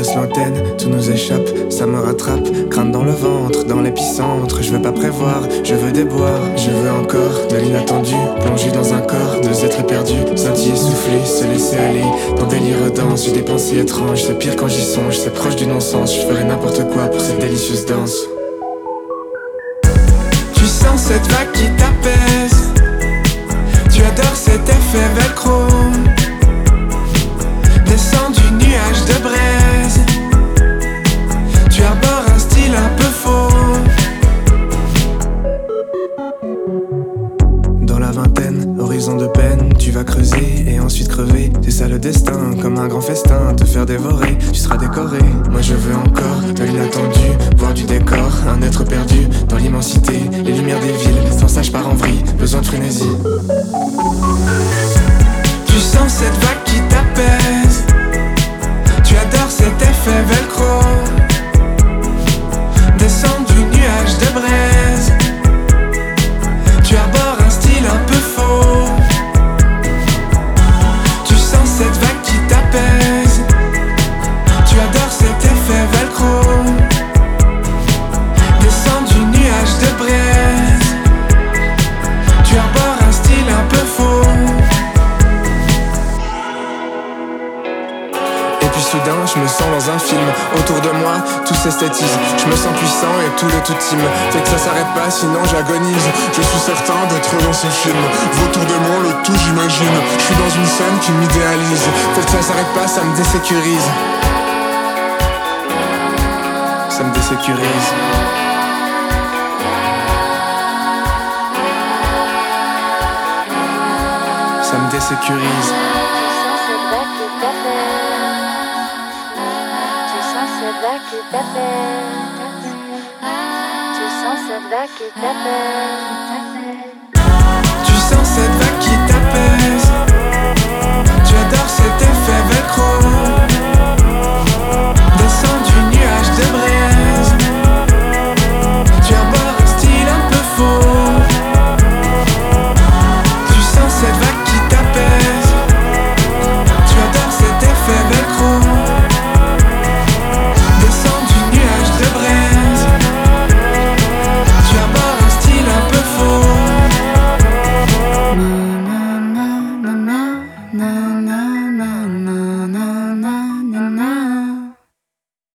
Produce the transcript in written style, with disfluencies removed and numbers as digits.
baisse l'antenne, tout nous échappe, ça me rattrape. Crainte dans le ventre, dans l'épicentre. Je veux pas prévoir, je veux déboire. Je veux encore de l'inattendu, plongé dans un corps, deux êtres perdus. Scintiller, souffler, se laisser aller. Dans délire danse, j'ai des pensées étranges. C'est pire quand j'y songe, c'est proche du non-sens. Je ferais n'importe quoi pour cette délicieuse danse. Tu sens cette vague qui t'apaise. Tu adores cet effet velcro. Descends du nuage de braise. Tu arbores un style un peu faux. Dans la vingtaine, horizon de peine. Tu vas creuser et ensuite crever. C'est ça le destin, comme un grand festin. Te faire dévorer, tu seras décoré. Moi je veux encore de l'inattendu, voir du décor. Un être perdu dans l'immensité. Les lumières des villes, sans ça je pars en vrille. Besoin de frénésie. Tu sens cette vague qui t'apaise. Tu adores cet effet velcro. Descends du nuage de braise. Tu arbores un style un peu faux. Tu sens cette vague qui t'apaise. Tu adores cet effet velcro. Descends du nuage de braise. Tu arbores un style un peu faux. Et puis soudain je me sens dans un film. Autour de moi tout s'esthétise. Je me sens puissant et tout le tout team. Fait que ça s'arrête pas sinon j'agonise. Je suis certain d'être dans ce film. Autour de moi le tout j'imagine. Je suis dans une scène qui m'idéalise. Fait que ça s'arrête pas, ça me désécurise. Ça me désécurise. Ça me désécurise. Tu sens cette vague qui t'appelle. Tu sens cette vague qui t'appelle.